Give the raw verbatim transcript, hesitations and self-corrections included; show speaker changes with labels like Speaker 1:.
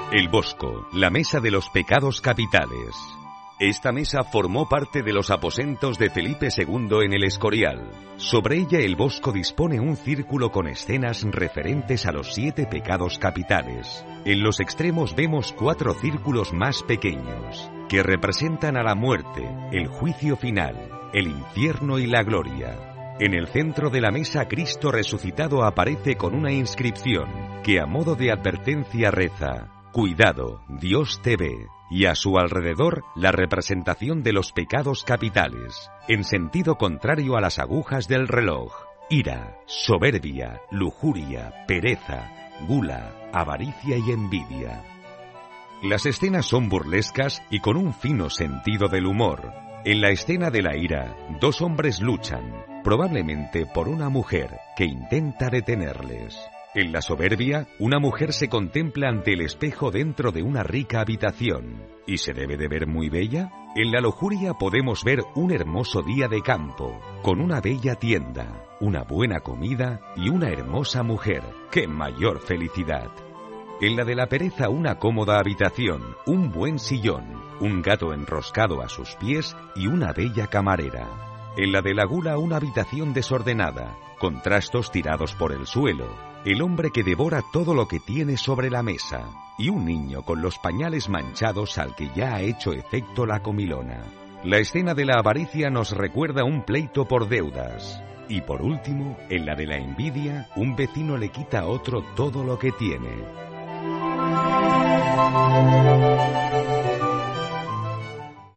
Speaker 1: El Bosco, la mesa de los pecados capitales. Esta mesa formó parte de los aposentos de Felipe segundo en el Escorial. Sobre ella el Bosco dispone un círculo con escenas referentes a los siete pecados capitales. En los extremos vemos cuatro círculos más pequeños, que representan a la muerte, el juicio final, el infierno y la gloria. En el centro de la mesa Cristo resucitado aparece con una inscripción, que a modo de advertencia reza: Cuidado, Dios te ve. Y a su alrededor la representación de los pecados capitales, en sentido contrario a las agujas del reloj: ira, soberbia, lujuria, pereza, gula, avaricia y envidia. Las escenas son burlescas y con un fino sentido del humor. En la escena de la ira, dos hombres luchan, probablemente por una mujer que intenta detenerles. En la soberbia, una mujer se contempla ante el espejo dentro de una rica habitación. ¿Y se debe de ver muy bella? En la lujuria podemos ver un hermoso día de campo, con una bella tienda, una buena comida y una hermosa mujer. ¡Qué mayor felicidad! En la de la pereza, una cómoda habitación, un buen sillón, un gato enroscado a sus pies y una bella camarera. En la de la gula, una habitación desordenada, con trastos tirados por el suelo, el hombre que devora todo lo que tiene sobre la mesa, y un niño con los pañales manchados al que ya ha hecho efecto la comilona. La escena de la avaricia nos recuerda un pleito por deudas. Y por último, en la de la envidia, un vecino le quita a otro todo lo que tiene.